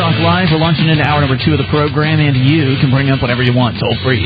Talk Live. We're launching into hour number 2 of the program, and you can bring up whatever you want. Toll free,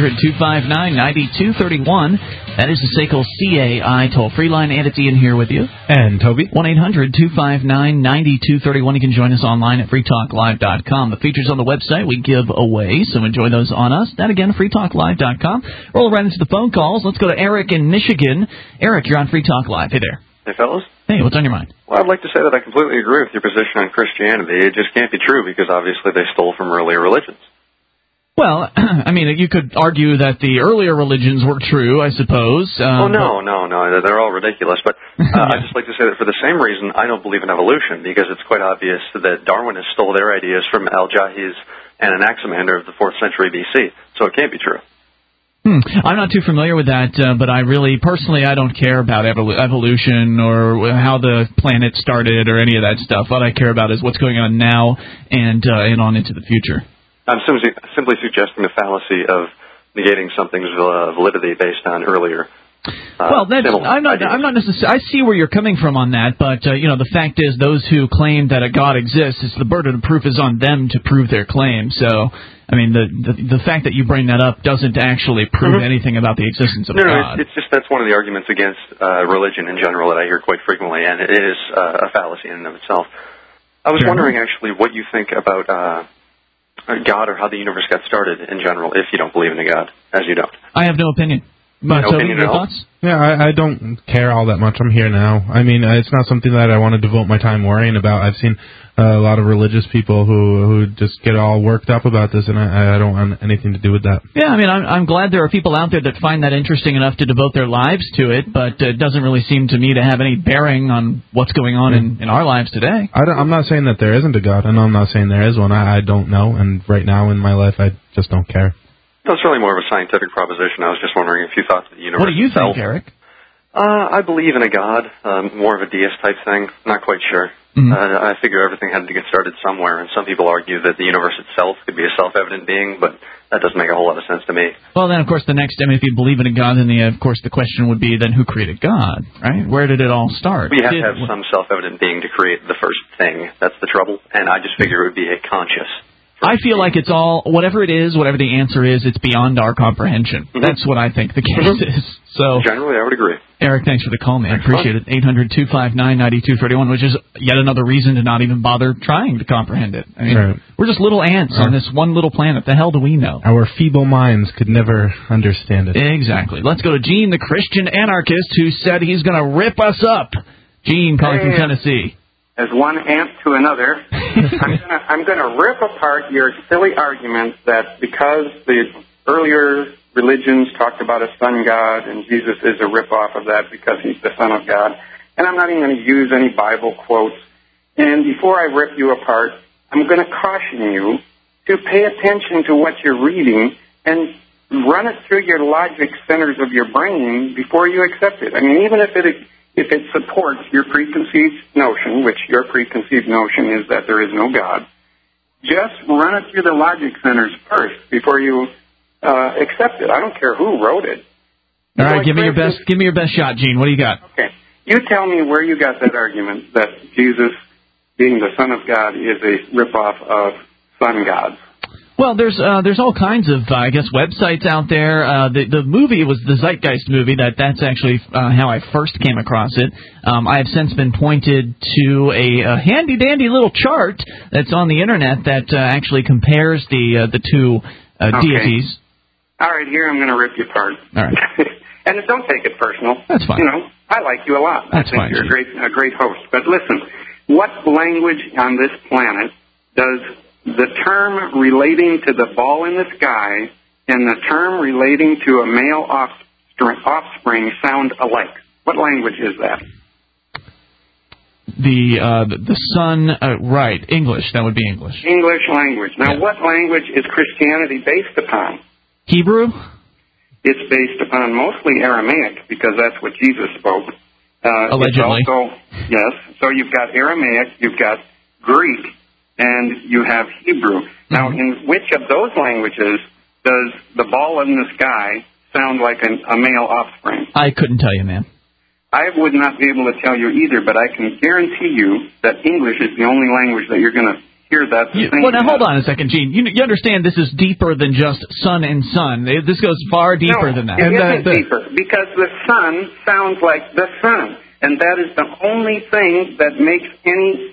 800-259-9231. That is the SACL CAI toll-free line, and it's Ian here with you. And Toby. 1-800-259-9231. You can join us online at freetalklive.com. The features on the website we give away, so enjoy those on us. That again, freetalklive.com. Roll right into the phone calls. Let's go to Eric in Michigan. Eric, you're on Free Talk Live. Hey there. Hey, fellas. Hey, what's on your mind? Well, I'd like to say that I completely agree with your position on Christianity. It just can't be true because obviously they stole from earlier religions. Well, I mean, you could argue that the earlier religions were true, I suppose. No, they're all ridiculous. But I'd just like to say that for the same reason, I don't believe in evolution because it's quite obvious that Darwinists stole their ideas from Al-Jahiz and Anaximander of the 4th century B.C., so it can't be true. I'm not too familiar with that, but I really, personally, I don't care about evolution or how the planet started or any of that stuff. What I care about is what's going on now and on into the future. I'm simply suggesting the fallacy of negating something's validity based on earlier. Well, I'm not necessarily. I see where you're coming from on that, but the fact is, those who claim that a God exists, it's the burden of proof is on them to prove their claim. So, I mean, the fact that you bring that up doesn't actually prove anything about the existence of God. No, it's just that's one of the arguments against religion in general that I hear quite frequently, and it is a fallacy in and of itself. I was wondering actually what you think about God or how the universe got started in general, if you don't believe in a God, as you don't. I have no opinion. No opinion at all? Thoughts? Yeah, I don't care all that much. I'm here now. I mean, it's not something that I want to devote my time worrying about. I've seen a lot of religious people who just get all worked up about this, and I don't want anything to do with that. Yeah, I mean, I'm glad there are people out there that find that interesting enough to devote their lives to it, but it doesn't really seem to me to have any bearing on what's going on in our lives today. I'm not saying that there isn't a God, and I'm not saying there is one. I don't know, and right now in my life, I just don't care. That's really more of a scientific proposition. I was just wondering if you thought that the universe What do you itself, think, Eric? I believe in a God, more of a deist type thing. Not quite sure. I figure everything had to get started somewhere, and some people argue that the universe itself could be a self-evident being, but that doesn't make a whole lot of sense to me. Well, then, of course, if you believe in a God, then, of course, the question would be, then who created God, right? Where did it all start? We have to have some self-evident being to create the first thing. That's the trouble, and I just figure it would be a conscious. I feel like it's all, whatever it is, whatever the answer is, it's beyond our comprehension. That's what I think the case is. So, generally, I would agree. Eric, thanks for the call, man. I appreciate it. 800-259-9231, which is yet another reason to not even bother trying to comprehend it. I mean, we're just little ants on this one little planet. The hell do we know? Our feeble minds could never understand it. Exactly. Let's go to Gene, the Christian anarchist, who said he's going to rip us up. Gene, calling from Tennessee. As one ant to another, I'm going to rip apart your silly argument that because the earlier religions talked about a sun god and Jesus is a ripoff of that because he's the Son of God. And I'm not even going to use any Bible quotes. And before I rip you apart, I'm going to caution you to pay attention to what you're reading and run it through your logic centers of your brain before you accept it. I mean, even if it supports your preconceived notion, which your preconceived notion is that there is no God, just run it through the logic centers first before you accept it. I don't care who wrote it. All right, give me your best shot, Gene. What do you got? Okay. You tell me where you got that argument that Jesus, being the Son of God, is a ripoff of sun gods. Well, there's all kinds of, websites out there. The movie was the Zeitgeist movie. That's actually how I first came across it. I have since been pointed to a handy-dandy little chart that's on the Internet that actually compares the two deities. All right, here I'm going to rip you apart. All right. And don't take it personal. That's fine. I like you a lot. That's I think you're a great host. But listen, what language on this planet does the term relating to the ball in the sky and the term relating to a male offspring sound alike? What language is that? The sun, right, English. That would be English. English language. Now, What language is Christianity based upon? Hebrew? It's based upon mostly Aramaic because that's what Jesus spoke. Allegedly. Yes. So you've got Aramaic, you've got Greek, and you have Hebrew. Now, in which of those languages does the ball in the sky sound like a male offspring? I couldn't tell you, man. I would not be able to tell you either, but I can guarantee you that English is the only language that you're going to hear that. Well, now hold on a second, Gene. You understand this is deeper than just sun and sun. This goes far deeper than that. It isn't deeper, because the sun sounds like the sun, and that is the only thing that makes any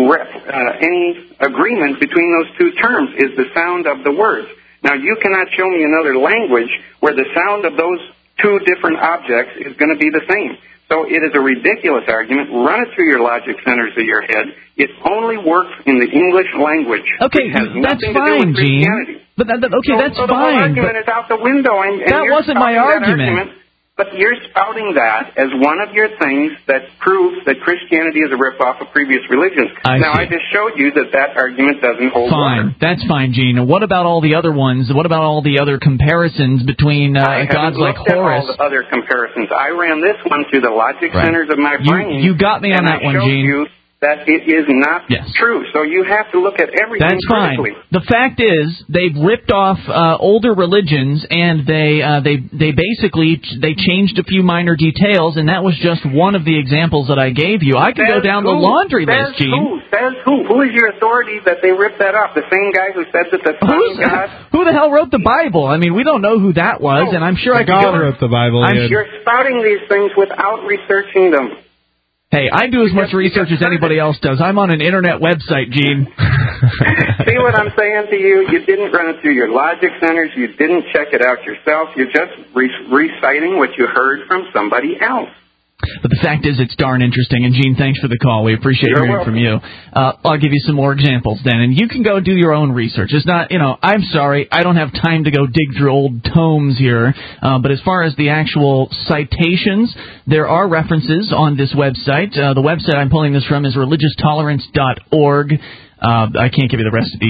agreement between those two terms is the sound of the words. Now, you cannot show me another language where the sound of those two different objects is going to be the same. So it is a ridiculous argument. Run it through your logic centers of your head. It only works in the English language. Okay, that's fine, Gene. But that's so fine. The whole argument is out the window. And that wasn't my argument. But you're spouting that as one of your things that proves that Christianity is a ripoff of previous religions. I just showed you that argument doesn't hold water. That's fine, Gene. What about all the other ones? What about all the other comparisons between gods like Horus? All the other comparisons. I ran this one through the logic centers of my brain. You got me on that one, Gene. You that it is not true. So you have to look at everything That's critically. Fine. The fact is, they've ripped off older religions, and they basically changed a few minor details, and that was just one of the examples that I gave you. I could go down the laundry list, Gene. Says who? Who is your authority that they ripped that off? The same guy who said that the Son of God? Who the hell wrote the Bible? I mean, we don't know who that was, and I'm sure God wrote the Bible. You're spouting these things without researching them. Hey, I do as much research as anybody else does. I'm on an internet website, Gene. See what I'm saying to you? You didn't run it through your logic centers. You didn't check it out yourself. You're just reciting what you heard from somebody else. But the fact is, it's darn interesting. And, Gene, thanks for the call. We appreciate hearing from you. I'll give you some more examples then. And you can go do your own research. It's not, I'm sorry, I don't have time to go dig through old tomes here. But as far as the actual citations, there are references on this website. The website I'm pulling this from is religioustolerance.org. I can't give you the rest of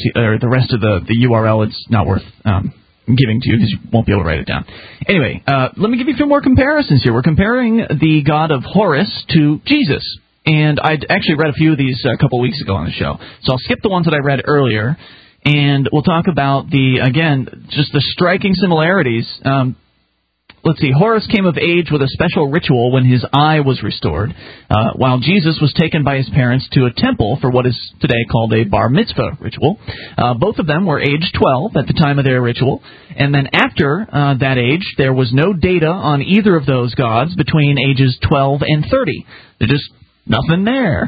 the URL. It's not worth giving to you because you won't be able to write it down. Anyway, let me give you a few more comparisons here. We're comparing the god of Horus to Jesus. And I actually read a few of these a couple weeks ago on the show. So I'll skip the ones that I read earlier, and we'll talk about just the striking similarities. Let's see, Horus came of age with a special ritual when his eye was restored, while Jesus was taken by his parents to a temple for what is today called a bar mitzvah ritual. Both of them were age 12 at the time of their ritual, and then after that age, there was no data on either of those gods between ages 12 and 30. There's just nothing there.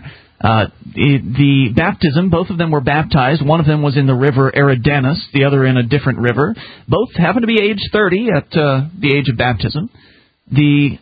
The baptism, both of them were baptized. One of them was in the river Eridanus, the other in a different river. Both happened to be age 30 at the age of baptism. The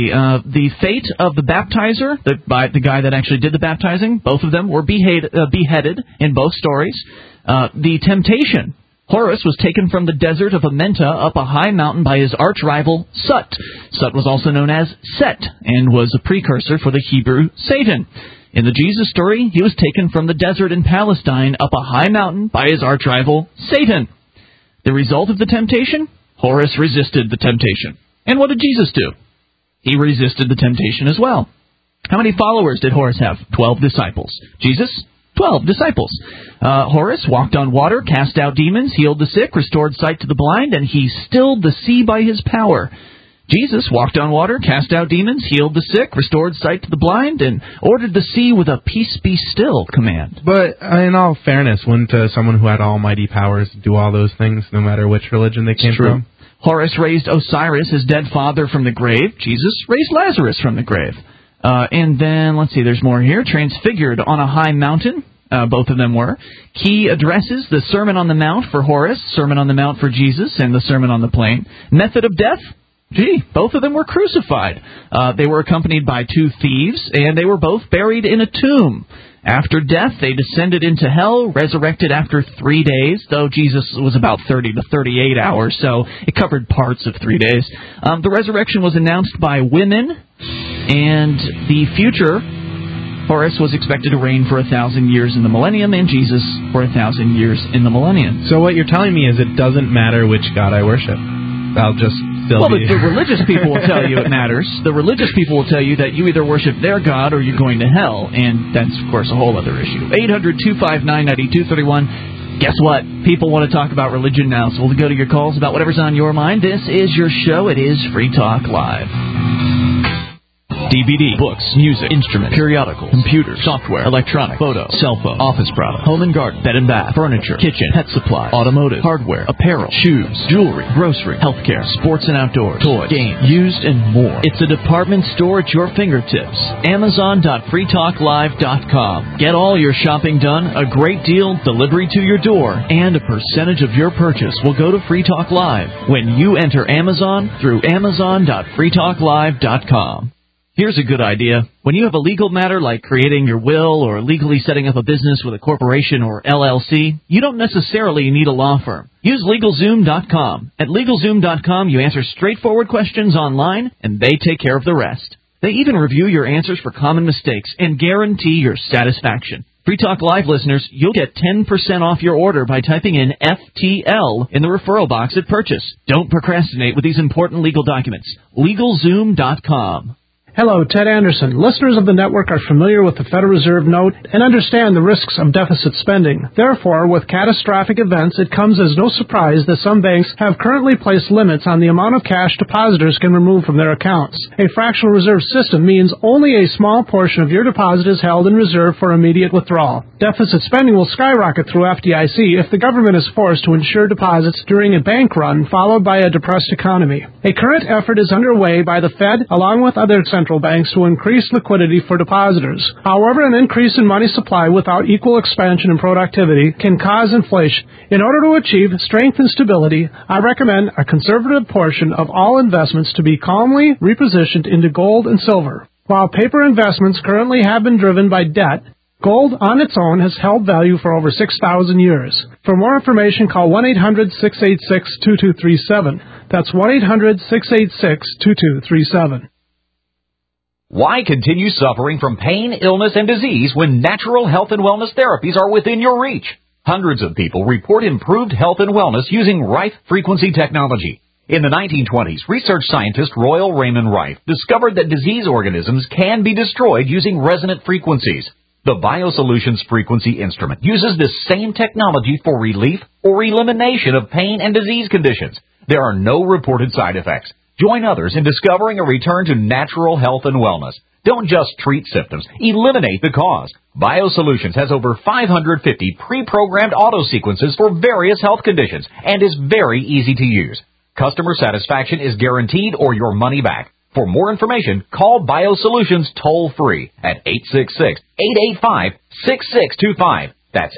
fate of the baptizer, the guy that actually did the baptizing, both of them were beheaded in both stories. The temptation, Horus was taken from the desert of Amenta up a high mountain by his arch-rival Sut. Sut was also known as Set and was a precursor for the Hebrew Satan. In the Jesus story, he was taken from the desert in Palestine up a high mountain by his arch-rival Satan. The result of the temptation? Horus resisted the temptation. And what did Jesus do? He resisted the temptation as well. How many followers did Horus have? 12 disciples. Jesus? 12 disciples. Horus walked on water, cast out demons, healed the sick, restored sight to the blind, and he stilled the sea by his power. Jesus walked on water, cast out demons, healed the sick, restored sight to the blind, and ordered the sea with a peace be still command. But in all fairness, wouldn't someone who had almighty powers do all those things no matter which religion they came from? Horus raised Osiris, his dead father, from the grave. Jesus raised Lazarus from the grave. And then, let's see, there's more here. Transfigured on a high mountain. Both of them were. Key addresses, the Sermon on the Mount for Horus, Sermon on the Mount for Jesus, and the Sermon on the Plain. Method of death? Both of them were crucified. They were accompanied by 2 thieves, and they were both buried in a tomb. After death, they descended into hell, resurrected after 3 days, though Jesus was about 30 to 38 hours, so it covered parts of 3 days. The resurrection was announced by women, and the future, Horus was expected to reign for 1,000 years in the millennium, and Jesus for 1,000 years in the millennium. So what you're telling me is it doesn't matter which God I worship. I'll just still the religious people will tell you it matters. The religious people will tell you that you either worship their God or you're going to hell, and that's, of course, a whole other issue. 800-259-9231. Guess what? People want to talk about religion now, so we'll go to your calls about whatever's on your mind. This is your show. It is Free Talk Live. DVD, books, music, instruments, periodicals, computers, software, electronic, photo, cell phone, office product, home and garden, bed and bath, furniture, kitchen, pet supply, automotive, hardware, apparel, shoes, jewelry, grocery, healthcare, sports and outdoors, toys, games, used, and more. It's a department store at your fingertips. Amazon.freetalklive.com. Get all your shopping done, a great deal, delivery to your door, and a percentage of your purchase will go to Free Talk Live when you enter Amazon through Amazon.freetalklive.com. Here's a good idea. When you have a legal matter like creating your will or legally setting up a business with a corporation or LLC, you don't necessarily need a law firm. Use LegalZoom.com. At LegalZoom.com, you answer straightforward questions online, and they take care of the rest. They even review your answers for common mistakes and guarantee your satisfaction. Free Talk Live listeners, you'll get 10% off your order by typing in FTL in the referral box at purchase. Don't procrastinate with these important legal documents. LegalZoom.com. Hello, Ted Anderson. Listeners of the network are familiar with the Federal Reserve note and understand the risks of deficit spending. Therefore, with catastrophic events, it comes as no surprise that some banks have currently placed limits on the amount of cash depositors can remove from their accounts. A fractional reserve system means only a small portion of your deposit is held in reserve for immediate withdrawal. Deficit spending will skyrocket through FDIC if the government is forced to insure deposits during a bank run followed by a depressed economy. A current effort is underway by the Fed along with other central banks to increase liquidity for depositors. However, an increase in money supply without equal expansion in productivity can cause inflation. In order to achieve strength and stability, I recommend a conservative portion of all investments to be calmly repositioned into gold and silver. While paper investments currently have been driven by debt, gold on its own has held value for over 6,000 years. For more information, call 1-800-686-2237. That's 1-800-686-2237. Why continue suffering from pain, illness, and disease when natural health and wellness therapies are within your reach? Hundreds of people report improved health and wellness using Rife frequency technology. In the 1920s, research scientist Royal Raymond Rife discovered that disease organisms can be destroyed using resonant frequencies. The BioSolutions frequency instrument uses this same technology for relief or elimination of pain and disease conditions. There are no reported side effects. Join others in discovering a return to natural health and wellness. Don't just treat symptoms. Eliminate the cause. BioSolutions has over 550 pre-programmed auto sequences for various health conditions and is very easy to use. Customer satisfaction is guaranteed or your money back. For more information, call BioSolutions toll-free at 866-885-6625. That's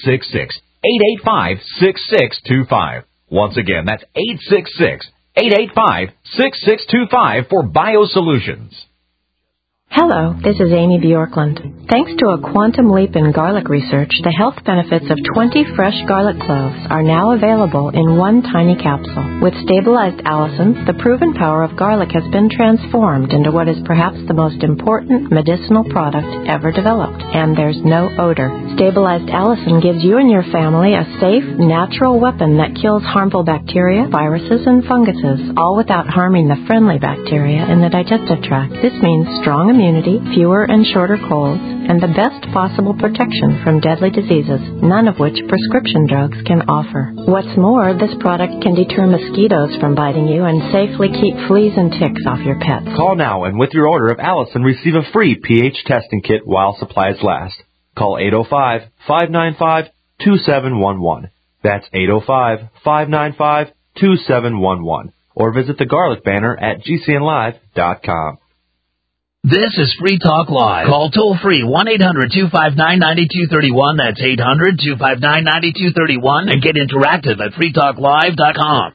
866-885-6625. Once again, that's 866-885-6625 for BioSolutions. Hello, this is Amy Bjorklund. Thanks to a quantum leap in garlic research, the health benefits of 20 fresh garlic cloves are now available in one tiny capsule. With stabilized allicin, the proven power of garlic has been transformed into what is perhaps the most important medicinal product ever developed, and there's no odor. Stabilized allicin gives you and your family a safe, natural weapon that kills harmful bacteria, viruses, and funguses, all without harming the friendly bacteria in the digestive tract. This means strong immunity, fewer and shorter colds, and the best possible protection from deadly diseases, none of which prescription drugs can offer. What's more, this product can deter mosquitoes from biting you and safely keep fleas and ticks off your pets. Call now and with your order of allicin, receive a free pH testing kit while supplies last. Call 805-595-2711. That's 805-595-2711. Or visit the garlic banner at gcnlive.com. This is Free Talk Live. Call toll-free 1-800-259-9231. That's 800-259-9231. And get interactive at freetalklive.com.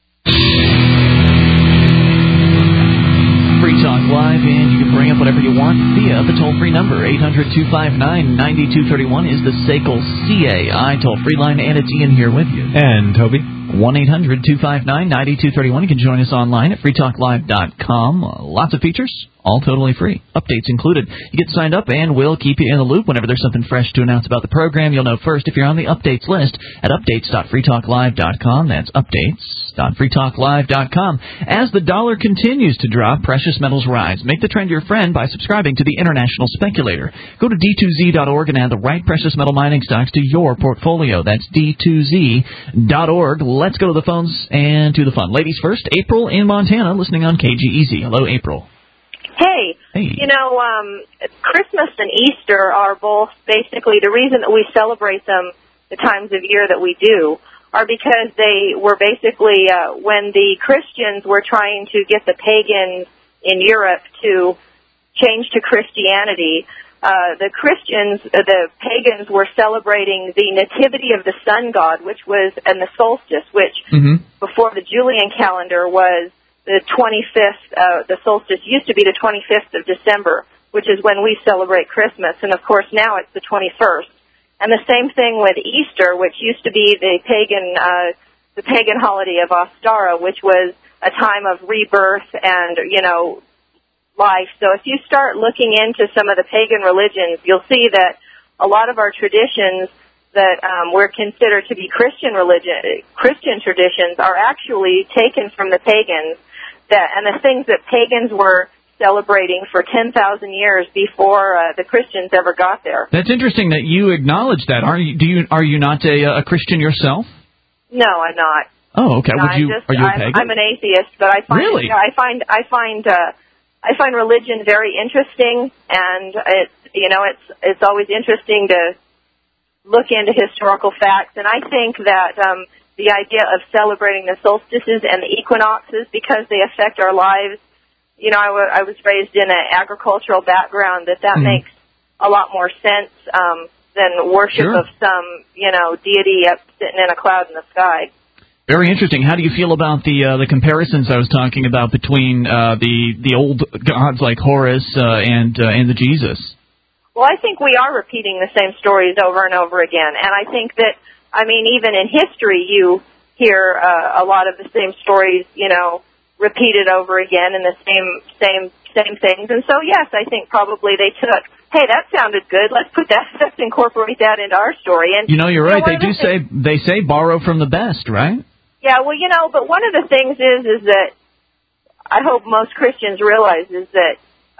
Free Talk Live, and you can bring up whatever you want via the toll-free number. 800-259-9231 is the SACL CAI toll-free line, and it's Ian here with you. And Toby. 1-800-259-9231. You can join us online at freetalklive.com. Lots of features, all totally free. Updates included. You get signed up, and we'll keep you in the loop whenever there's something fresh to announce about the program. You'll know first if you're on the updates list at updates.freetalklive.com. That's updates.freetalklive.com. As the dollar continues to drop, precious metals rise. Make the trend your friend by subscribing to the International Speculator. Go to D2Z.org and add the right precious metal mining stocks to your portfolio. That's D2Z.org. Let's go to the phones and to the fun. Ladies first, April in Montana, listening on KGEZ. Hello, April. Hey, Hey. You know, Christmas and Easter are both basically the reason that we celebrate them the times of year that we do are because they were basically when the Christians were trying to get the pagans in Europe to change to Christianity. The Christians, the pagans were celebrating the nativity of the sun god, which was, and the solstice, which before the Julian calendar was the 25th, the solstice used to be the 25th of December, which is when we celebrate Christmas. And of course now it's the 21st. And the same thing with Easter, which used to be the pagan holiday of Ostara, which was a time of rebirth and, you know, life. So if you start looking into some of the pagan religions, you'll see that a lot of our traditions that were considered to be Christian traditions are actually taken from the pagans, and the things that pagans were celebrating for 10,000 years before the Christians ever got there. That's interesting that you acknowledge that. Are you not a Christian yourself? No, I'm not. Oh, okay. No, are you a pagan? I'm an atheist, but I find really? I find religion very interesting, and it's always interesting to look into historical facts. And I think that the idea of celebrating the solstices and the equinoxes, because they affect our lives, you know, I was raised in an agricultural background, that makes a lot more sense than worship of some, you know, deity up sitting in a cloud in the sky. Very interesting. How do you feel about the comparisons I was talking about between the old gods like Horus and the Jesus? Well, I think we are repeating the same stories over and over again, and I think that, I mean, even in history, you hear a lot of the same stories, you know, repeated over again, and the same things. And so, yes, I think probably they took, hey, that sounded good. Let's incorporate that into our story. And you know, you're right. They say borrow from the best, right? Yeah, well, you know, but one of the things is that I hope most Christians realize is that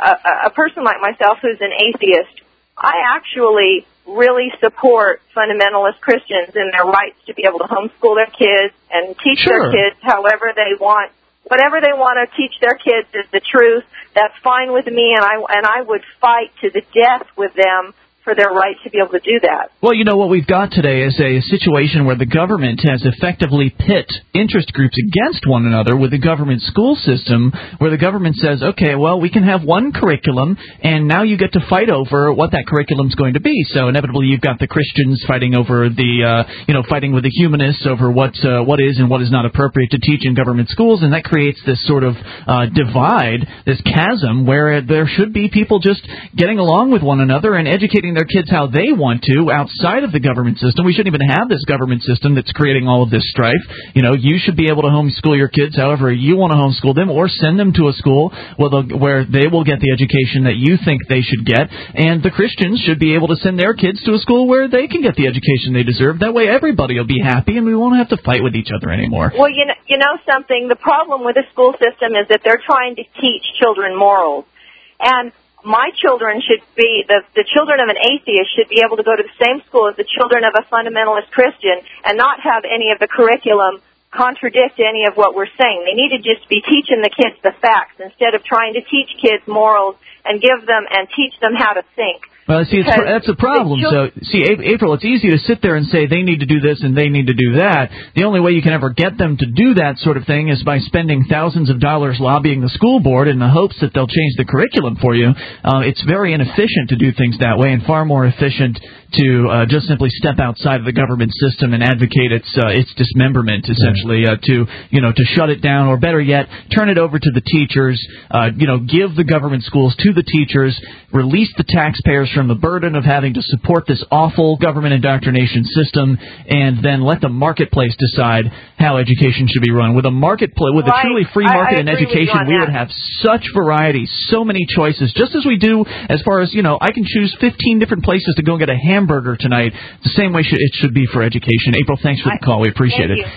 a person like myself who's an atheist, I actually really support fundamentalist Christians in their rights to be able to homeschool their kids and teach their kids however they want. Whatever they want to teach their kids is the truth. That's fine with me, and I would fight to the death with them for their right to be able to do that. Well, you know, what we've got today is a situation where the government has effectively pit interest groups against one another with the government school system, where the government says, okay, well, we can have one curriculum, and now you get to fight over what that curriculum's going to be. So inevitably you've got the Christians fighting over fighting with the humanists over what is and what is not appropriate to teach in government schools, and that creates this sort of divide, this chasm, where there should be people just getting along with one another and educating their kids how they want to outside of the government system. We shouldn't even have this government system that's creating all of this strife. You know, you should be able to homeschool your kids however you want to homeschool them, or send them to a school where they will get the education that you think they should get. And the Christians should be able to send their kids to a school where they can get the education they deserve. That way everybody will be happy and we won't have to fight with each other anymore. Well, you know something? The problem with the school system is that they're trying to teach children morals. And my children should be, the children of an atheist should be able to go to the same school as the children of a fundamentalist Christian and not have any of the curriculum contradict any of what we're saying. They need to just be teaching the kids the facts instead of trying to teach kids morals and give them and teach them how to think. Well, see, that's a problem. So, see, April, it's easy to sit there and say they need to do this and they need to do that. The only way you can ever get them to do that sort of thing is by spending thousands of dollars lobbying the school board in the hopes that they'll change the curriculum for you. It's very inefficient to do things that way, and far more efficient to just simply step outside of the government system and advocate its dismemberment, essentially, to shut it down, or better yet, turn it over to the teachers. Give the government schools to the teachers, release the taxpayers from the burden of having to support this awful government indoctrination system, and then let the marketplace decide how education should be run. With a marketplace, with a truly free market in education, we would have such variety, so many choices, just as we do as far as, I can choose 15 different places to go get a hamburger tonight. The same way it should be for education. April, thanks for the call. We appreciate it.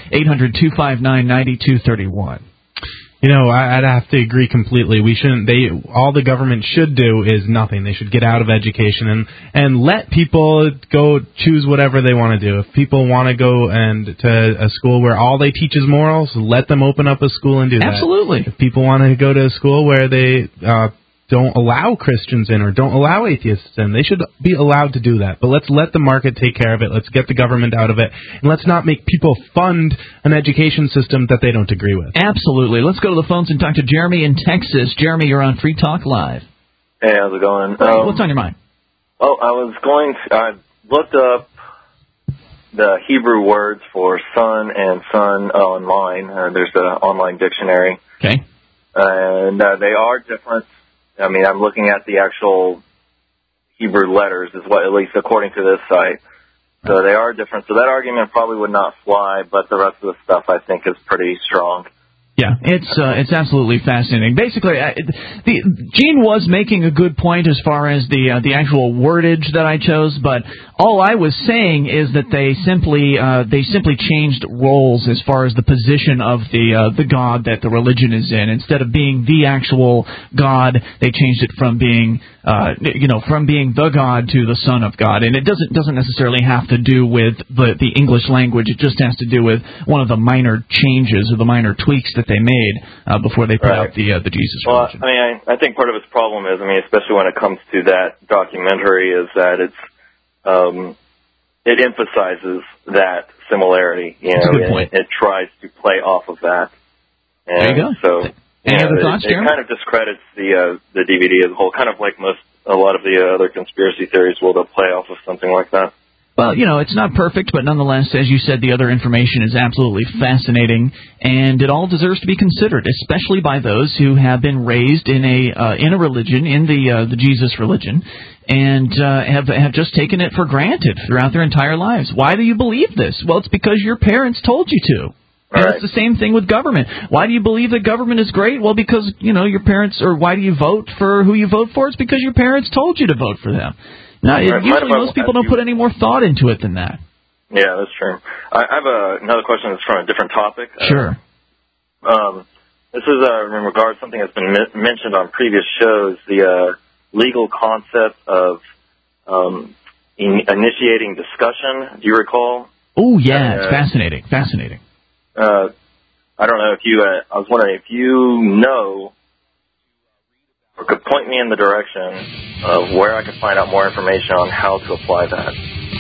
800-259-9231. I'd have to agree completely. We shouldn't. All the government should do is nothing. They should get out of education and let people go choose whatever they want to do. If people want to go to a school where all they teach is morals, let them open up a school and do that. Absolutely. If people want to go to a school where they don't allow Christians in or don't allow atheists in. They should be allowed to do that. But let's let the market take care of it. Let's get the government out of it. And let's not make people fund an education system that they don't agree with. Absolutely. Let's go to the phones and talk to Jeremy in Texas. Jeremy, you're on Free Talk Live. Hey, how's it going? What's on your mind? Oh, I looked up the Hebrew words for son and son online. There's an online dictionary. Okay. And they are different. I mean, I'm looking at the actual Hebrew letters, is what, at least according to this site. So they are different. So that argument probably would not fly, but the rest of the stuff I think is pretty strong. Yeah, it's absolutely fascinating. Basically, Gene was making a good point as far as the actual wordage that I chose, but all I was saying is that they simply changed roles as far as the position of the God that the religion is in. Instead of being the actual God, they changed it from being from being the God to the Son of God, and it doesn't necessarily have to do with the English language. It just has to do with one of the minor changes or the minor tweaks that they made before they put out the Jesus religion. Well, I mean, I think part of its problem is, especially when it comes to that documentary, is that it emphasizes that similarity. That's a good point. It tries to play off of that. And there you go. So, any other thoughts, Jeremy? It kind of discredits the DVD as a whole, kind of like a lot of the other conspiracy theories will play off of something like that. Well, it's not perfect, but nonetheless, as you said, the other information is absolutely fascinating, and it all deserves to be considered, especially by those who have been raised in a religion, in the Jesus religion, and have just taken it for granted throughout their entire lives. Why do you believe this? Well, it's because your parents told you to. And it's the same thing with government. Why do you believe that government is great? Well, because, your parents, or why do you vote for who you vote for? It's because your parents told you to vote for them. Now, usually most people don't put any more thought into it than that. Yeah, that's true. I have another question that's from a different topic. Sure. This is in regards to something that's been mentioned on previous shows, the legal concept of initiating discussion. Do you recall? Oh, yeah, it's fascinating. Fascinating. I don't know if you, I was wondering if you know or could point me in the direction of where I could find out more information on how to apply that.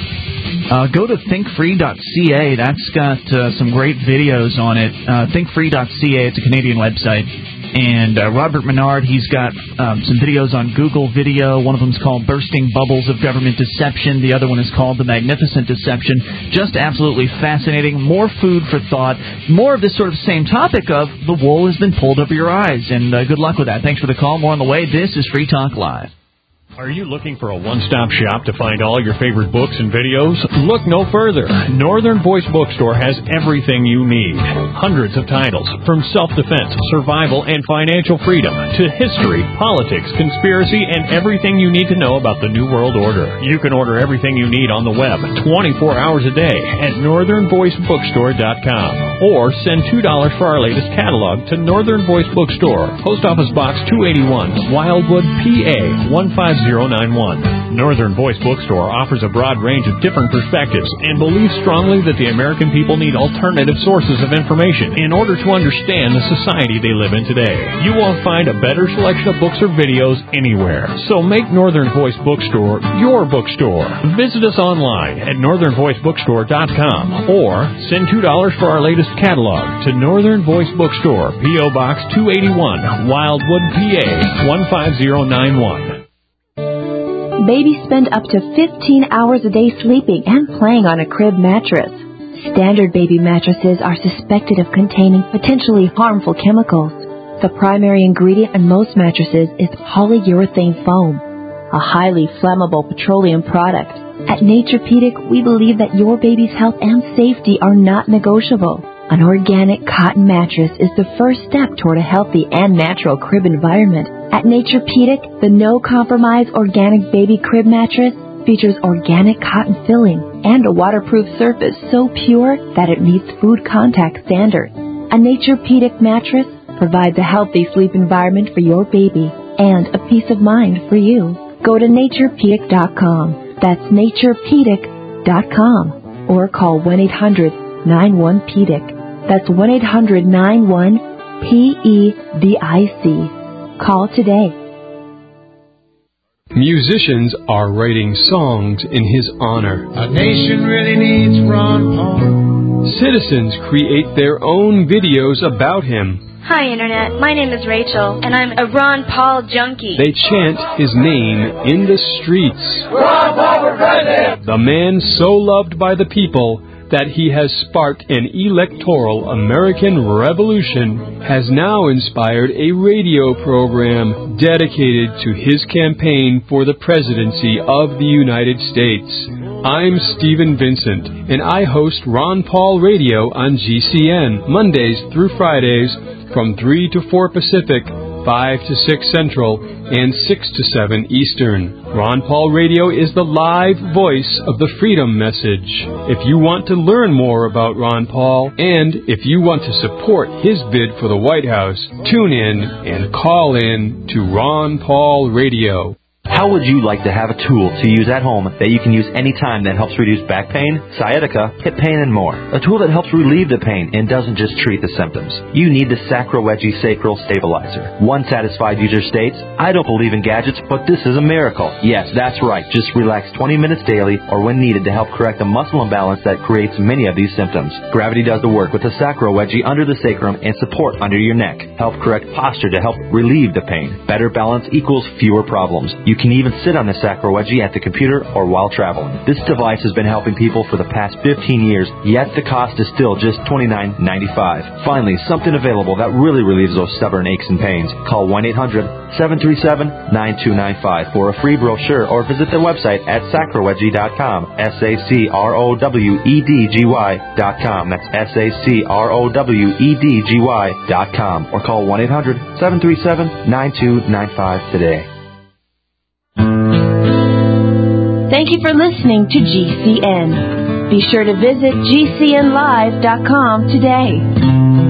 Go to thinkfree.ca. That's got some great videos on it. Thinkfree.ca, it's a Canadian website. And Robert Menard, he's got some videos on Google Video. One of them is called Bursting Bubbles of Government Deception. The other one is called The Magnificent Deception. Just absolutely fascinating. More food for thought. More of this sort of same topic of the wool has been pulled over your eyes. And good luck with that. Thanks for the call. More on the way. This is Free Talk Live. Are you looking for a one-stop shop to find all your favorite books and videos? Look no further. Northern Voice Bookstore has everything you need. Hundreds of titles, from self-defense, survival, and financial freedom, to history, politics, conspiracy, and everything you need to know about the New World Order. You can order everything you need on the web 24 hours a day at northernvoicebookstore.com or send $2 for our latest catalog to Northern Voice Bookstore, Post Office Box 281, Wildwood, PA 15091. Northern Voice Bookstore offers a broad range of different perspectives and believes strongly that the American people need alternative sources of information in order to understand the society they live in today. You won't find a better selection of books or videos anywhere. So make Northern Voice Bookstore your bookstore. Visit us online at northernvoicebookstore.com or send $2 for our latest catalog to Northern Voice Bookstore, P.O. Box 281, Wildwood, PA 15091. Babies spend up to 15 hours a day sleeping and playing on a crib mattress. Standard baby mattresses are suspected of containing potentially harmful chemicals. The primary ingredient in most mattresses is polyurethane foam, a highly flammable petroleum product. At Naturepedic, we believe that your baby's health and safety are not negotiable. An organic cotton mattress is the first step toward a healthy and natural crib environment. At Naturepedic, the no-compromise organic baby crib mattress features organic cotton filling and a waterproof surface so pure that it meets food contact standards. A Naturepedic mattress provides a healthy sleep environment for your baby and a peace of mind for you. Go to Naturepedic.com. That's Naturepedic.com or call 1-800-91-PEDIC. That's 1-800-91-PEDIC. Call today. Musicians are writing songs in his honor. Our nation really needs Ron Paul. Citizens create their own videos about him. Hi, Internet. My name is Rachel, and I'm a Ron Paul junkie. They chant his name in the streets. Ron Paul for president! The man so loved by the people that he has sparked an electoral American revolution has now inspired a radio program dedicated to his campaign for the presidency of the United States. I'm Stephen Vincent, and I host Ron Paul Radio on GCN, Mondays through Fridays from 3 to 4 Pacific, 5 to 6 Central, and 6 to 7 Eastern. Ron Paul Radio is the live voice of the freedom message. If you want to learn more about Ron Paul, and if you want to support his bid for the White House, tune in and call in to Ron Paul Radio. How would you like to have a tool to use at home that you can use anytime that helps reduce back pain, sciatica, hip pain, and more? A tool that helps relieve the pain and doesn't just treat the symptoms. You need the Sacro-Wedgie Sacral Stabilizer. One satisfied user states, I don't believe in gadgets, but this is a miracle. Yes, that's right. Just relax 20 minutes daily or when needed to help correct the muscle imbalance that creates many of these symptoms. Gravity does the work with the Sacro-Wedgie under the sacrum and support under your neck. Help correct posture to help relieve the pain. Better balance equals fewer problems. You can even sit on the Sacro-Wedgie at the computer or while traveling. This device has been helping people for the past 15 years, yet the cost is still just $29.95. Finally, something available that really relieves those stubborn aches and pains. Call 1-800-737-9295 for a free brochure or visit their website at sacrowedgie.com. SACROWEDGY.com. That's SACROWEDGY.com. Or call 1-800-737-9295 today. Thank you for listening to GCN. Be sure to visit GCNlive.com today.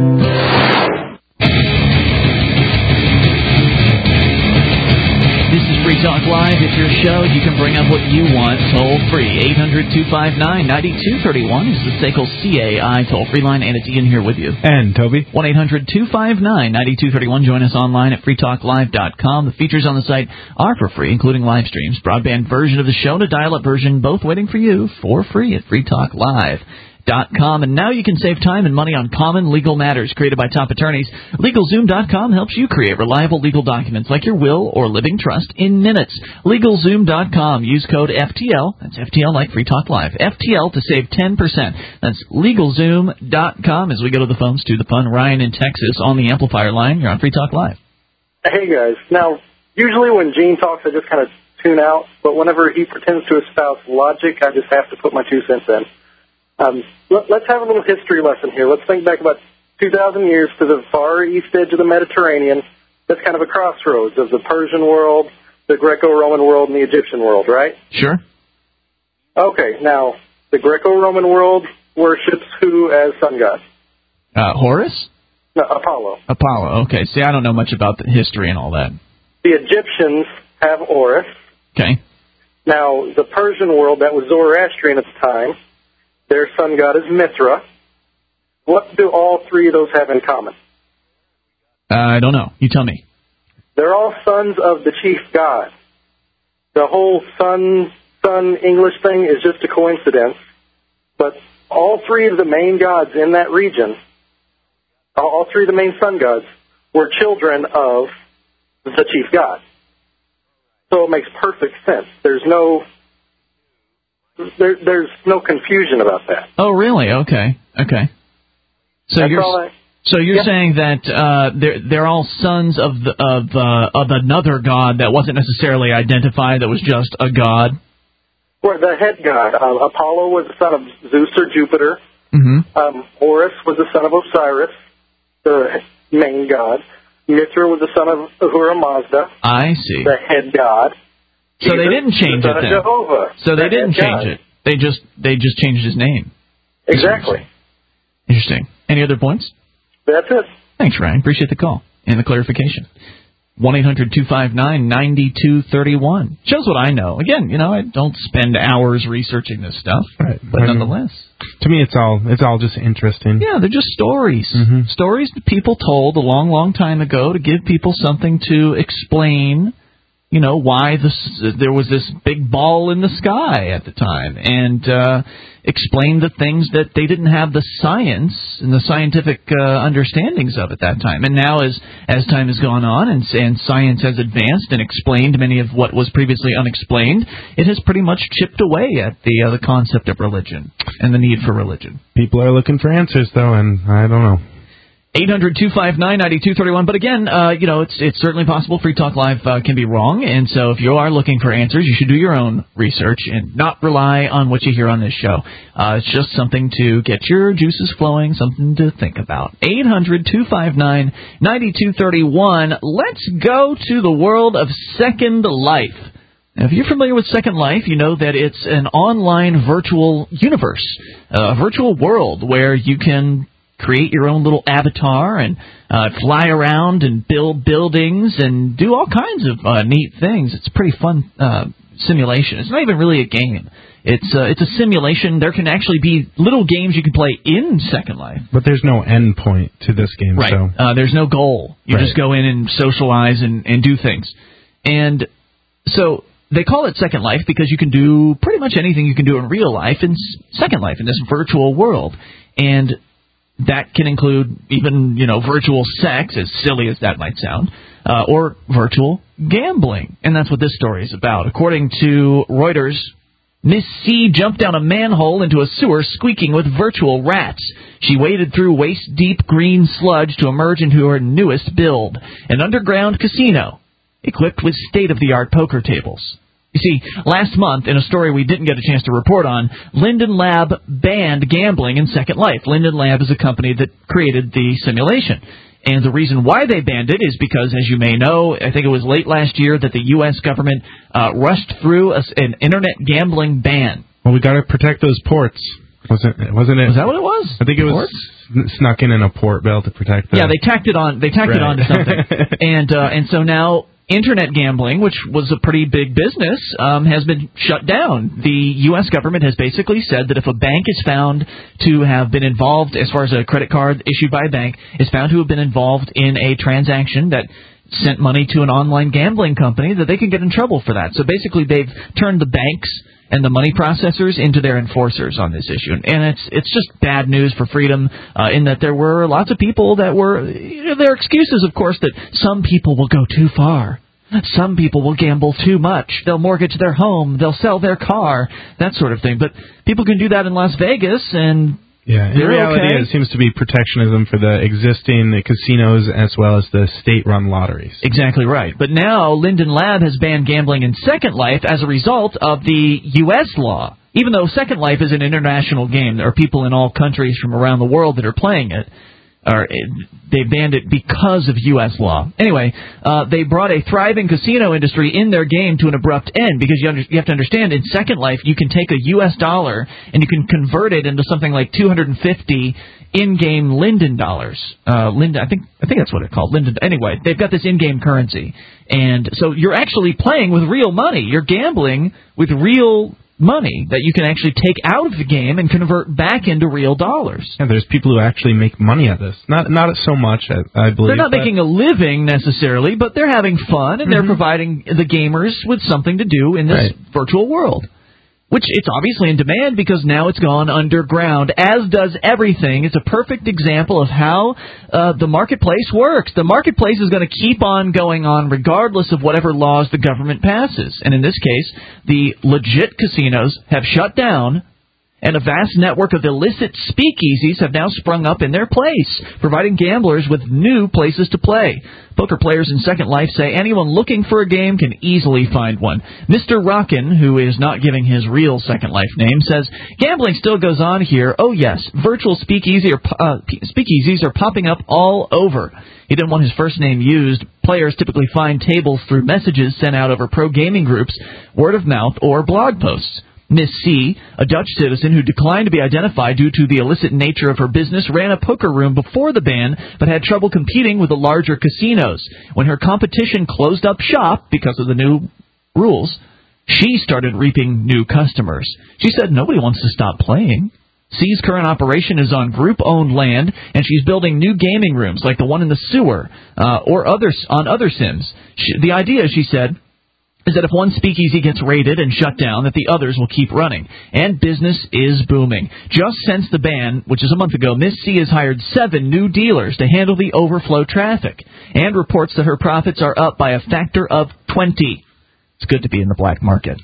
This is Free Talk Live. It's your show. You can bring up what you want toll free. 800-259-9231 is the SACL CAI toll-free line, and it's Ian here with you. And Toby. 1-800-259-9231. Join us online at freetalklive.com. The features on the site are for free, including live streams, broadband version of the show, and a dial-up version, both waiting for you for free at freetalklive.com. And now you can save time and money on common legal matters created by top attorneys. LegalZoom.com helps you create reliable legal documents like your will or living trust in minutes. LegalZoom.com. Use code FTL. That's FTL like Free Talk Live. FTL to save 10%. That's LegalZoom.com. As we go to the phones to the fun Ryan in Texas on the amplifier line. You're on Free Talk Live. Hey, guys. Now, usually when Gene talks, I just kind of tune out. But whenever he pretends to espouse logic, I just have to put my 2 cents in. Let's have a little history lesson here. Let's think back about 2,000 years to the far east edge of the Mediterranean. That's kind of a crossroads of the Persian world, the Greco-Roman world, and the Egyptian world, right? Sure. Okay, now, the Greco-Roman world worships who as sun god? Horus? No, Apollo. Apollo, okay. See, I don't know much about the history and all that. The Egyptians have Horus. Okay. Now, the Persian world, that was Zoroastrian at the time, their sun god is Mithra. What do all three of those have in common? I don't know. You tell me. They're all sons of the chief god. The whole sun English thing is just a coincidence. But all three of the main gods in that region, all three of the main sun gods, were children of the chief god. So it makes perfect sense. There's no confusion about that. Oh, really? Okay. So you're saying that they're all sons of another god that wasn't necessarily identified, that was just a god? Well, the head god. Apollo was the son of Zeus or Jupiter. Mm-hmm. Horus was the son of Osiris, the main god. Mithra was the son of Ahura Mazda. I see. The head god. So they didn't change it then. Jehovah, so they didn't change it. They just changed his name. Exactly. Interesting. Any other points? That's it. Thanks, Ryan. Appreciate the call and the clarification. 1-800-259-9231. Shows what I know. Again, I don't spend hours researching this stuff, right, but nonetheless. To me, it's all just interesting. Yeah, they're just stories. Mm-hmm. Stories that people told a long, long time ago to give people something to explain why there was this big ball in the sky at the time, and explained the things that they didn't have the science and the scientific understandings of at that time. And now, as time has gone on and science has advanced and explained many of what was previously unexplained, it has pretty much chipped away at the concept of religion and the need for religion. People are looking for answers, though, and I don't know. 800-259-9231. But again, it's certainly possible Free Talk Live can be wrong. And so if you are looking for answers, you should do your own research and not rely on what you hear on this show. It's just something to get your juices flowing, something to think about. 800-259-9231. Let's go to the world of Second Life. Now, if you're familiar with Second Life, you know that it's an online virtual universe, a virtual world where you can create your own little avatar and fly around and build buildings and do all kinds of neat things. It's a pretty fun simulation. It's not even really a game. It's a simulation. There can actually be little games you can play in Second Life. But there's no end point to this game. Right. So. There's no goal. You just go in and socialize and do things. And so they call it Second Life because you can do pretty much anything you can do in real life in Second Life, in this virtual world. And that can include even, virtual sex, as silly as that might sound, or virtual gambling. And that's what this story is about. According to Reuters, Miss C jumped down a manhole into a sewer squeaking with virtual rats. She waded through waist-deep green sludge to emerge into her newest build, an underground casino equipped with state-of-the-art poker tables. You see, last month, in a story we didn't get a chance to report on, Linden Lab banned gambling in Second Life. Linden Lab is a company that created the simulation. And the reason why they banned it is because, as you may know, I think it was late last year that the U.S. government rushed through an internet gambling ban. Well, we got to protect those ports. Wasn't it? Was that what it was? I think it was snuck in a port bell to protect them. Yeah, they tacked it on. They tacked it on to something. And so now Internet gambling, which was a pretty big business, has been shut down. The U.S. government has basically said that if a bank is found to have been involved, as far as a credit card issued by a bank, is found to have been involved in a transaction that sent money to an online gambling company, that they can get in trouble for that. So basically they've turned the banks and the money processors into their enforcers on this issue. And it's just bad news for freedom in that there were lots of people that were, there are excuses, of course, that some people will go too far. Some people will gamble too much. They'll mortgage their home. They'll sell their car, that sort of thing. But people can do that in Las Vegas, and in reality, it seems to be protectionism for the existing casinos as well as the state-run lotteries. Exactly right. But now Linden Lab has banned gambling in Second Life as a result of the U.S. law. Even though Second Life is an international game, there are people in all countries from around the world that are playing it. They banned it because of U.S. law. Anyway, they brought a thriving casino industry in their game to an abrupt end because you have to understand, in Second Life, you can take a U.S. dollar and you can convert it into something like 250 in-game Linden dollars. Linden, I think that's what it's called. Linden. Anyway, they've got this in-game currency, and so you're actually playing with real money. You're gambling with real money that you can actually take out of the game and convert back into real dollars. Yeah, there's people who actually make money at this. Not so much, I believe. They're not making a living necessarily, but they're having fun, and they're providing the gamers with something to do in this virtual world. Which it's obviously in demand because now it's gone underground, as does everything. It's a perfect example of how the marketplace works. The marketplace is going to keep on going on regardless of whatever laws the government passes. And in this case, the legit casinos have shut down, and a vast network of illicit speakeasies have now sprung up in their place, providing gamblers with new places to play. Poker players in Second Life say anyone looking for a game can easily find one. Mr. Rockin, who is not giving his real Second Life name, says, gambling still goes on here. Oh, yes, virtual speakeasies are popping up all over. He didn't want his first name used. Players typically find tables through messages sent out over pro-gaming groups, word of mouth, or blog posts. Miss C, a Dutch citizen who declined to be identified due to the illicit nature of her business, ran a poker room before the ban but had trouble competing with the larger casinos. When her competition closed up shop because of the new rules, she started reaping new customers. She said nobody wants to stop playing. C's current operation is on group-owned land, and she's building new gaming rooms like the one in the sewer or on other sims. The idea, she said, is that if one speakeasy gets raided and shut down, that the others will keep running. And business is booming. Just since the ban, which is a month ago, Miss C has hired 7 new dealers to handle the overflow traffic, and reports that her profits are up by a factor of 20. It's good to be in the black market.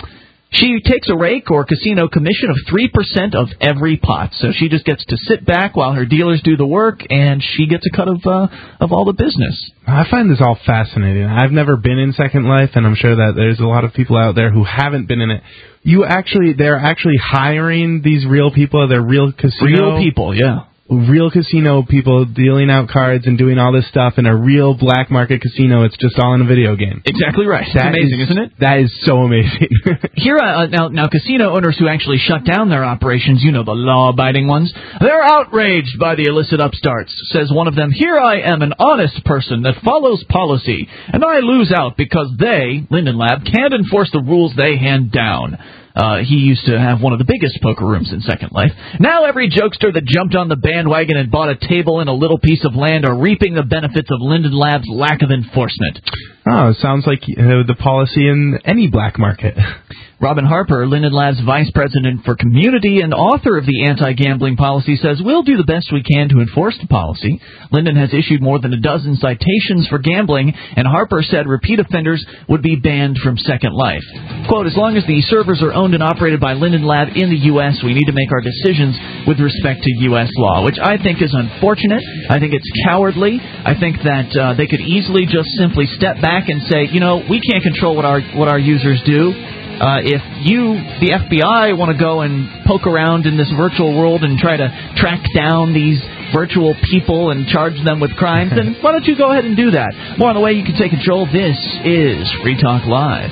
She takes a rake or casino commission of 3% of every pot. So she just gets to sit back while her dealers do the work, and she gets a cut of all the business. I find this all fascinating. I've never been in Second Life, and I'm sure that there's a lot of people out there who haven't been in it. They're actually hiring these real people. They're real casino. Real people, yeah. Real casino people dealing out cards and doing all this stuff in a real black market casino. It's just all in a video game. Exactly right. It's amazing, isn't it? That is so amazing. Here, now, casino owners who actually shut down their operations, the law-abiding ones, they're outraged by the illicit upstarts. Says one of them, "Here I am, an honest person that follows policy, and I lose out because they, Linden Lab, can't enforce the rules they hand down." He used to have one of the biggest poker rooms in Second Life. Now every jokester that jumped on the bandwagon and bought a table and a little piece of land are reaping the benefits of Linden Lab's lack of enforcement. Oh, it sounds like the policy in any black market. Robin Harper, Linden Lab's vice president for community and author of the anti-gambling policy, says, "We'll do the best we can to enforce the policy." Linden has issued more than a dozen citations for gambling, and Harper said repeat offenders would be banned from Second Life. Quote, "As long as the servers are owned and operated by Linden Lab in the U.S., we need to make our decisions with respect to U.S. law," which I think is unfortunate. I think it's cowardly. I think that they could easily just simply step back and say, we can't control what our users do. If you, the FBI, want to go and poke around in this virtual world and try to track down these virtual people and charge them with crimes, then why don't you go ahead and do that? More on the way you can take control. This is Free Talk Live.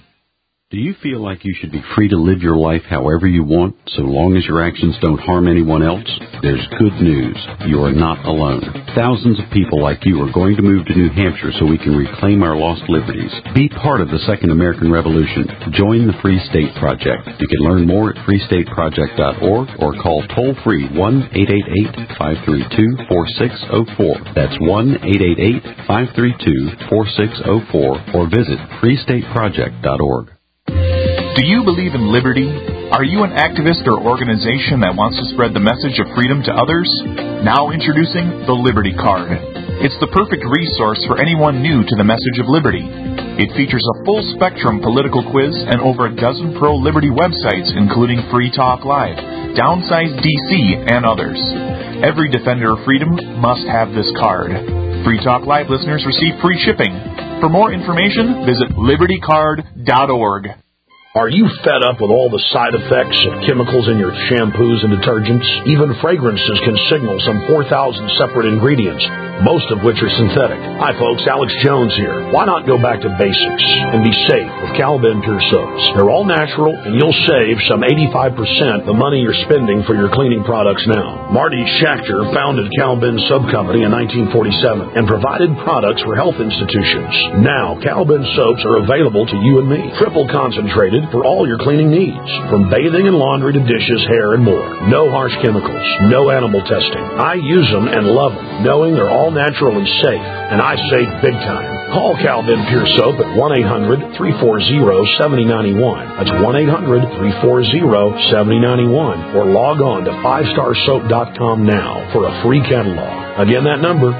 Do you feel like you should be free to live your life however you want, so long as your actions don't harm anyone else? There's good news. You are not alone. Thousands of people like you are going to move to New Hampshire so we can reclaim our lost liberties. Be part of the Second American Revolution. Join the Free State Project. You can learn more at freestateproject.org or call toll-free 1-888-532-4604. That's 1-888-532-4604 or visit freestateproject.org. Do you believe in liberty? Are you an activist or organization that wants to spread the message of freedom to others? Now introducing the Liberty Card. It's the perfect resource for anyone new to the message of liberty. It features a full-spectrum political quiz and over a dozen pro-liberty websites, including Free Talk Live, Downsize DC, and others. Every defender of freedom must have this card. Free Talk Live listeners receive free shipping. For more information, visit libertycard.org. Are you fed up with all the side effects of chemicals in your shampoos and detergents? Even fragrances can signal some 4,000 separate ingredients, most of which are synthetic. Hi folks, Alex Jones here. Why not go back to basics and be safe with Cal-Ben Pure Soaps? They're all natural and you'll save some 85% the money you're spending for your cleaning products now. Marty Schachter founded Cal-Ben Soap Company in 1947 and provided products for health institutions. Now, Cal-Ben soaps are available to you and me. Triple concentrated for all your cleaning needs, from bathing and laundry to dishes, hair, and more. No harsh chemicals, no animal testing. I use them and love them, knowing they're all naturally safe, and I save big time. Call Cal-Ben Pure Soap at 1-800-340-7091. That's 1-800-340-7091, or log on to 5starsoap.com now for a free catalog. Again, that number,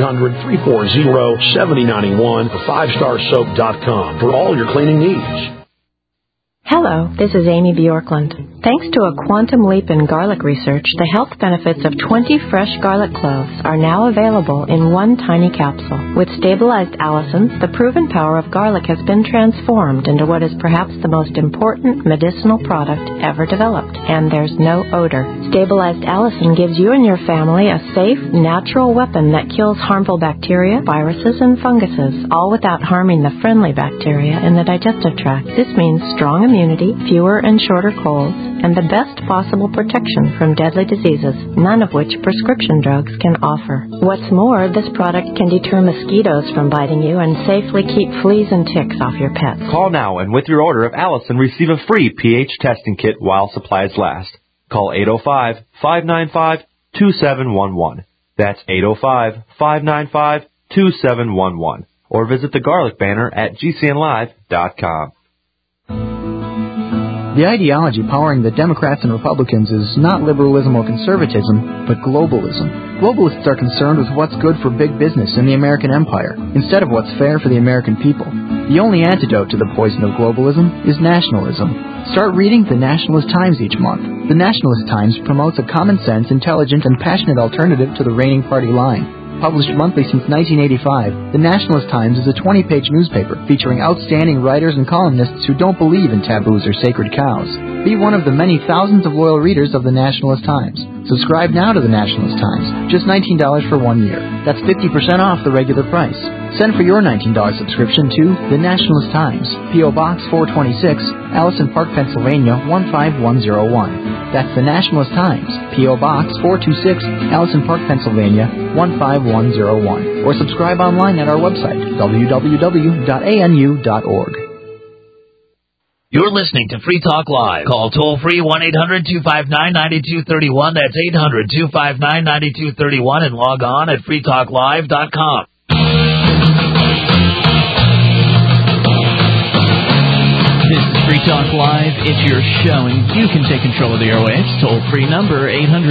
1-800-340-7091, or 5starsoap.com for all your cleaning needs. Hello, this is Amy Bjorklund. Thanks to a quantum leap in garlic research, the health benefits of 20 fresh garlic cloves are now available in one tiny capsule. With stabilized allicin, the proven power of garlic has been transformed into what is perhaps the most important medicinal product ever developed, and there's no odor. Stabilized allicin gives you and your family a safe, natural weapon that kills harmful bacteria, viruses, and funguses, all without harming the friendly bacteria in the digestive tract. This means strong immunity, fewer and shorter colds, and the best possible protection from deadly diseases, none of which prescription drugs can offer. What's more, this product can deter mosquitoes from biting you and safely keep fleas and ticks off your pets. Call now and with your order of allicin, receive a free pH testing kit while supplies last. Call 805-595-2711. That's 805-595-2711. or visit the garlic banner at gcnlive.com. The ideology powering the Democrats and Republicans is not liberalism or conservatism, but globalism. Globalists are concerned with what's good for big business in the American empire, instead of what's fair for the American people. The only antidote to the poison of globalism is nationalism. Start reading The Nationalist Times each month. The Nationalist Times promotes a common-sense, intelligent, and passionate alternative to the reigning party line. Published monthly since 1985, The Nationalist Times is a 20-page newspaper featuring outstanding writers and columnists who don't believe in taboos or sacred cows. Be one of the many thousands of loyal readers of The Nationalist Times. Subscribe now to The Nationalist Times, just $19 for 1 year. That's 50% off the regular price. Send for your $19 subscription to The Nationalist Times, P.O. Box 426, Allison Park, Pennsylvania 15101. That's The Nationalist Times, P.O. Box 426, Allison Park, Pennsylvania 15101. Or subscribe online at our website, www.anu.org. You're listening to Free Talk Live. Call toll-free 1-800-259-9231. That's 800-259-9231. And log on at freetalklive.com. This is Free Talk Live. It's your show, and you can take control of the airwaves. Toll-free number,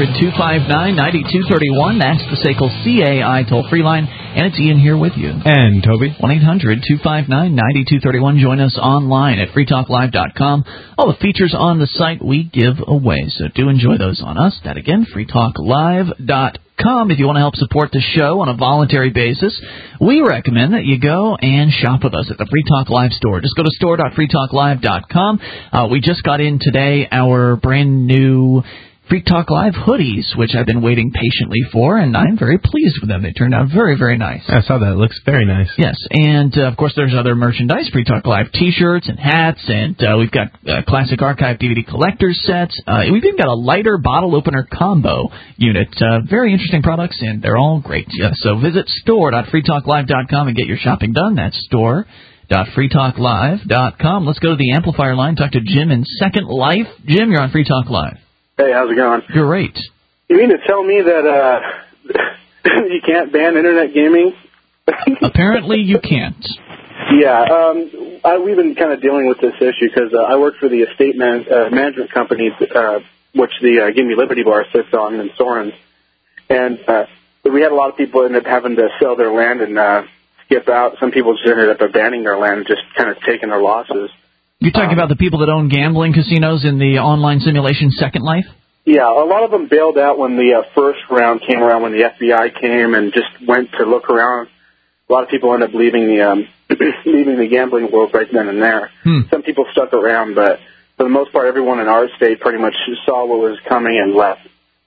800-259-9231. That's the SACL CAI toll-free line. And it's Ian here with you. And Toby. 1-800-259-9231. Join us online at freetalklive.com. All the features on the site we give away, so do enjoy those on us. That again, freetalklive.com. If you want to help support the show on a voluntary basis, we recommend that you go and shop with us at the Free Talk Live store. Just go to store.freetalklive.com. We just got in today our brand new Free Talk Live hoodies, which I've been waiting patiently for, and I'm very pleased with them. They turned out very, very nice. I saw that. It looks very nice. Yes, and of course there's other merchandise, Free Talk Live T-shirts and hats, and we've got Classic Archive DVD collector's sets. We've even got a lighter bottle opener combo unit. Very interesting products, and they're all great. So visit store.freetalklive.com and get your shopping done. That's store.freetalklive.com. Let's go to the amplifier line, talk to Jim in Second Life. Jim, you're on Free Talk Live. Hey, how's it going? Great. You mean to tell me that you can't ban internet gaming? Apparently you can't. Yeah, we've been kind of dealing with this issue because I work for the estate management company, which the Give Me Liberty bar sits on in Sorens. And we had a lot of people end up having to sell their land and skip out. Some people just ended up abandoning their land and just kind of taking their losses. You're talking about the people that own gambling casinos in the online simulation Second Life? Yeah, a lot of them bailed out when the first round came around, when the FBI came and just went to look around. A lot of people end up leaving the leaving the gambling world right then and there. Some people stuck around, but for the most part, everyone in our state pretty much saw what was coming and left.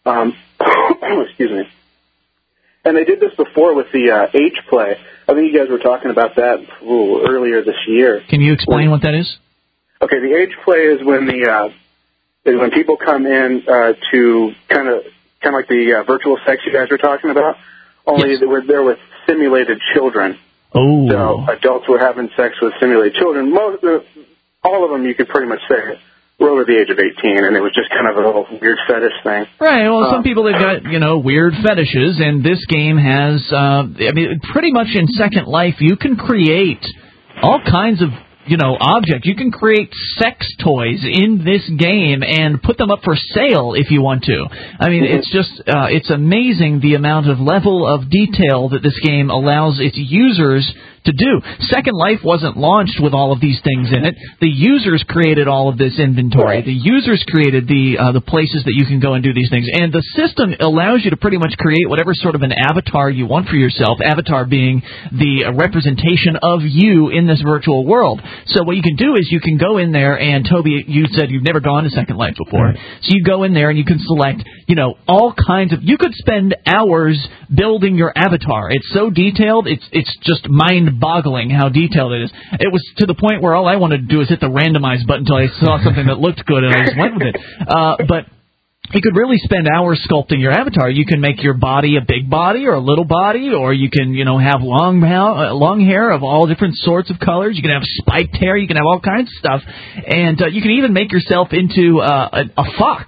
Excuse me. And they did this before with the H-Play. I think you guys were talking about that earlier this year. Can you explain what that is? Okay, the H-Play is when when people come in to kind of like the virtual sex you guys were talking about, only they were there with simulated children. Oh. So adults were having sex with simulated children. All of them, you could pretty much say, were over the age of 18, and it was just kind of a little weird fetish thing. Right. Well, some people have got, weird fetishes, and this game has, pretty much in Second Life, you can create all kinds of object. You can create sex toys in this game and put them up for sale if you want to. I mean, it's just, it's amazing the amount of level of detail that this game allows its users to do. Second Life wasn't launched with all of these things in it. The users created all of this inventory. The users created the places that you can go and do these things. And the system allows you to pretty much create whatever sort of an avatar you want for yourself, avatar being the representation of you in this virtual world. So what you can do is you can go in there, and Toby, you said you've never gone to Second Life before. So you go in there and you can select, all kinds of, you could spend hours building your avatar. It's so detailed, it's just mind-boggling how detailed it is. It was to the point where all I wanted to do is hit the randomize button until I saw something that looked good and I just went with it. But you could really spend hours sculpting your avatar. You can make your body a big body or a little body, or you can, have long hair of all different sorts of colors. You can have spiked hair. You can have all kinds of stuff. And you can even make yourself into a fox.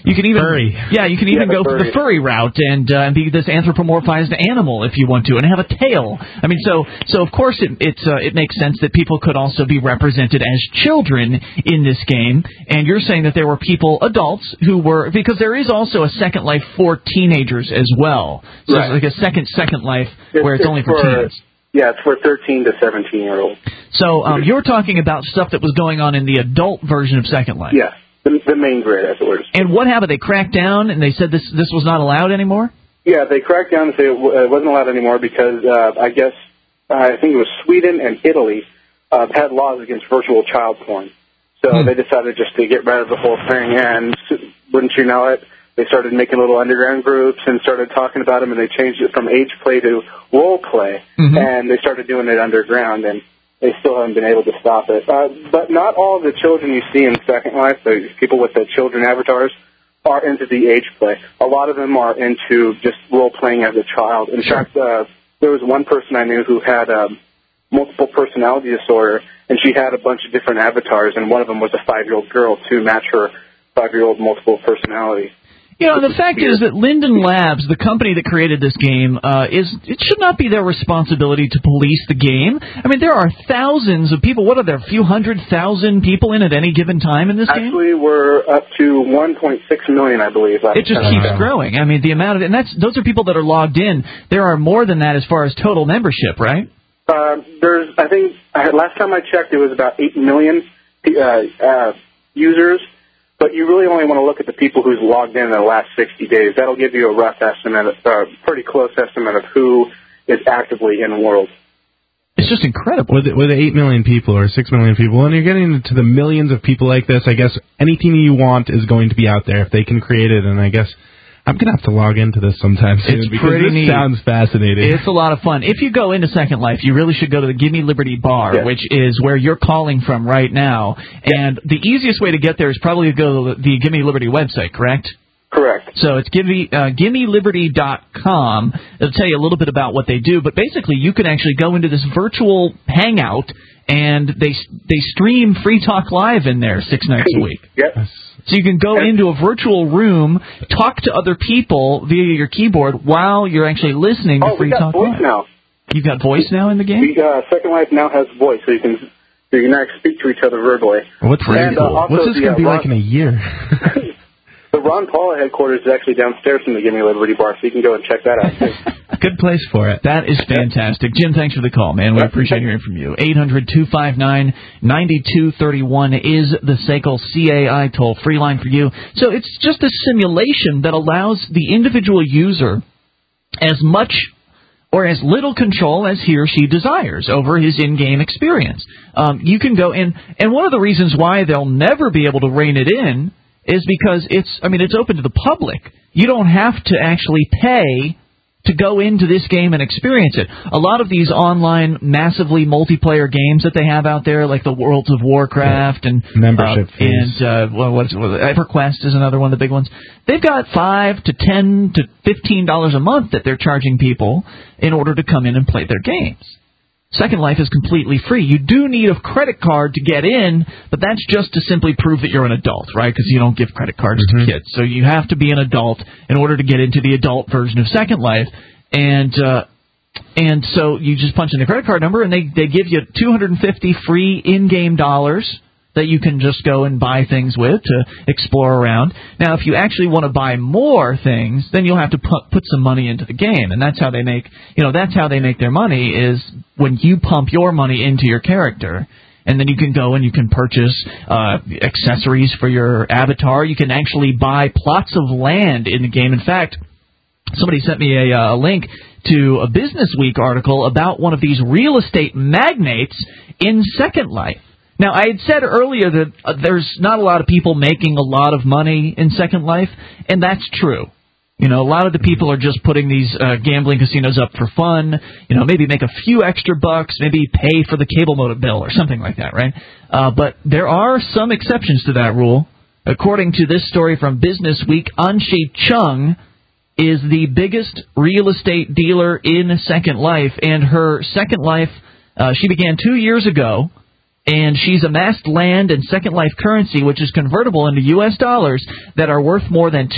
You can even furry. Yeah, you can even go for the furry route and be this anthropomorphized animal if you want to, and have a tail. I mean, so of course it makes sense that people could also be represented as children in this game. And you're saying that there were people, adults, who were, because there is also a Second Life for teenagers as well. So Right. it's like a Second Life where it's only for teens. Yeah, it's for 13 to 17-year-olds. So you're talking about stuff that was going on in the adult version of Second Life. Yeah, the main grid, as it were. And what happened? They cracked down and they said this was not allowed anymore? Yeah, they cracked down and said it wasn't allowed anymore because I think it was Sweden and Italy had laws against virtual child porn. So they decided just to get rid of the whole thing. And wouldn't you know it, they started making little underground groups and started talking about them, and they changed it from age play to role play. And they started doing it underground, and they still haven't been able to stop it. But not all of the children you see in Second Life, the people with the children avatars, are into the age play. A lot of them are into just role-playing as a child. In fact, there was one person I knew who had multiple personality disorder, and she had a bunch of different avatars, and one of them was a 5-year-old girl to match her 5-year-old multiple personality. You know, the fact is that Linden Labs, the company that created this game, it should not be their responsibility to police the game. I mean, there are thousands of people. What are there, a few 100,000 people in at any given time in this game? Actually, we're up to 1.6 million, I believe. It just keeps growing. I mean, the amount of, and those are people that are logged in. There are more than that as far as total membership, right? I think, last time I checked, it was about 8 million users. But you really only want to look at the people who's logged in the last 60 days. That'll give you a rough estimate, a pretty close estimate of who is actively in the world. It's just incredible. With 8 million people or 6 million people, and you're getting into the millions of people like this, I guess anything you want is going to be out there if they can create it, and I guess I'm going to have to log into this sometime soon because this neat. Sounds fascinating. It's a lot of fun. If you go into Second Life, you really should go to the Gimme Liberty bar, which is where you're calling from right now. And the easiest way to get there is probably to go to the Gimme Liberty website, correct? Correct. So it's GimmeLiberty.com. It'll tell you a little bit about what they do, but basically you can actually go into this virtual hangout, and they stream Free Talk Live in there 6 nights a week. Yep. So you can go into a virtual room, talk to other people via your keyboard while you're actually listening to Free Talk Live. Oh, we got voice now. You've got voice now in the game? Second Life now has voice, so you can actually speak to each other verbally. What's this going to be like in a year? The Ron Paul headquarters is actually downstairs from the Gimme Liberty bar, so you can go and check that out, too. Good place for it. That is fantastic. Jim, thanks for the call, man. We appreciate hearing from you. 800-259-9231 is the SACL CAI toll-free line for you. So it's just a simulation that allows the individual user as much or as little control as he or she desires over his in-game experience. You can go in, and one of the reasons why they'll never be able to rein it in is because it's open to the public. You don't have to actually pay to go into this game and experience it. A lot of these online, massively multiplayer games that they have out there, like the Worlds of Warcraft and membership fees, and EverQuest is another one of the big ones. They've got $5 to $10 to $15 a month that they're charging people in order to come in and play their games. Second Life is completely free. You do need a credit card to get in, but that's just to simply prove that you're an adult, right? Because you don't give credit cards to kids. So you have to be an adult in order to get into the adult version of Second Life. And so you just punch in the credit card number, and they give you 250 free in-game dollars that you can just go and buy things with to explore around. Now, if you actually want to buy more things, then you'll have to put some money into the game, and that's how they make their money is when you pump your money into your character. And then you can go and you can purchase accessories for your avatar. You can actually buy plots of land in the game. In fact, somebody sent me a link to a Business Week article about one of these real estate magnates in Second Life. Now, I had said earlier that there's not a lot of people making a lot of money in Second Life, and that's true. You know, a lot of the people are just putting these gambling casinos up for fun, maybe make a few extra bucks, maybe pay for the cable modem bill or something like that, right? But there are some exceptions to that rule. According to this story from Business Week, Anshi Chung is the biggest real estate dealer in Second Life, and her Second Life, she began 2 years ago. And she's amassed land and Second Life currency, which is convertible into U.S. dollars, that are worth more than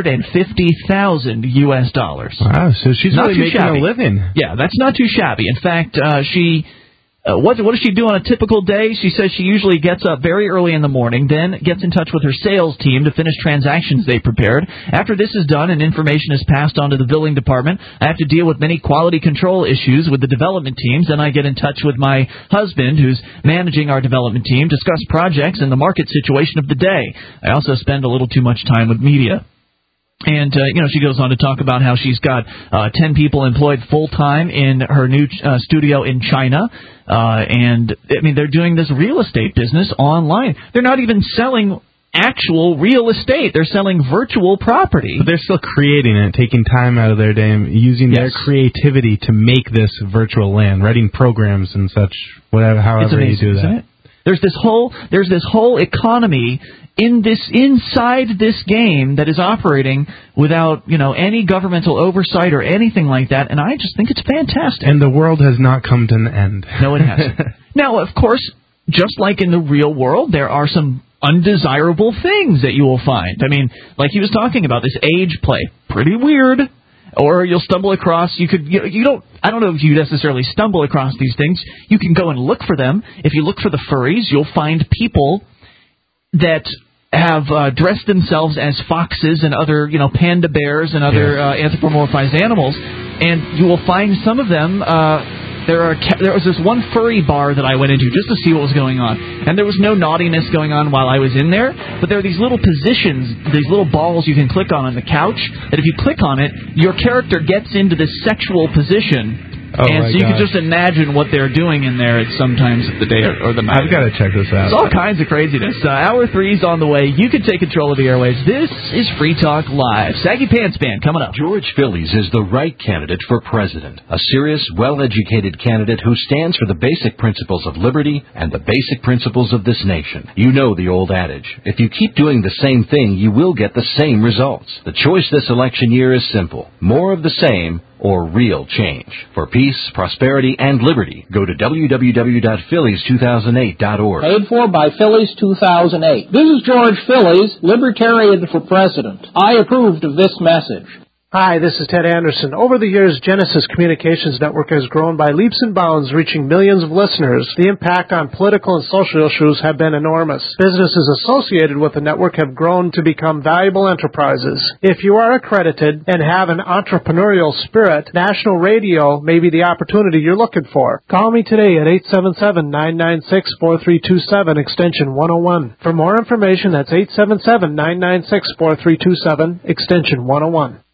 $250,000 U.S. dollars. Wow, so she's not really too making shabby. a living. Yeah, that's not too shabby. In fact, she... what does she do on a typical day? She says she usually gets up very early in the morning, then gets in touch with her sales team to finish transactions they prepared. After this is done and information is passed on to the billing department, I have to deal with many quality control issues with the development teams. Then I get in touch with my husband, who's managing our development team, discuss projects and the market situation of the day. I also spend a little too much time with media. And, she goes on to talk about how she's got 10 people employed full-time in her new studio in China. And, they're doing this real estate business online. They're not even selling actual real estate. They're selling virtual property. But they're still creating it, taking time out of their day and using their creativity to make this virtual land, writing programs and such, however you do that. Isn't it? There's this whole economy inside this game that is operating without, any governmental oversight or anything like that, and I just think it's fantastic. And the world has not come to an end. No, it hasn't. Now, of course, just like in the real world, there are some undesirable things that you will find. Like he was talking about, this age play, pretty weird. Or you'll stumble across, I don't know if you necessarily stumble across these things. You can go and look for them. If you look for the furries, you'll find people that have dressed themselves as foxes and other, panda bears and other anthropomorphized animals. And you will find some of them, there was this one furry bar that I went into just to see what was going on. And there was no naughtiness going on while I was in there, but there are these little positions, these little balls you can click on the couch, that if you click on it, your character gets into this sexual position. And so you can just imagine what they're doing in there at some times of the day or the night. I've got to check this out. It's all kinds of craziness. Hour 3's on the way. You can take control of the airwaves. This is Free Talk Live. Saggy Pants Band coming up. George Phillies is the right candidate for president. A serious, well-educated candidate who stands for the basic principles of liberty and the basic principles of this nation. You know the old adage. If you keep doing the same thing, you will get the same results. The choice this election year is simple. More of the same or real change. For peace, prosperity, and liberty, go to www.phillies2008.org. Paid for by Phillies 2008. This is George Phillies, Libertarian for President. I approved of this message. Hi, this is Ted Anderson. Over the years, Genesis Communications Network has grown by leaps and bounds, reaching millions of listeners. The impact on political and social issues have been enormous. Businesses associated with the network have grown to become valuable enterprises. If you are accredited and have an entrepreneurial spirit, national radio may be the opportunity you're looking for. Call me today at 877-996-4327, extension 101. For more information, that's 877-996-4327, extension 101.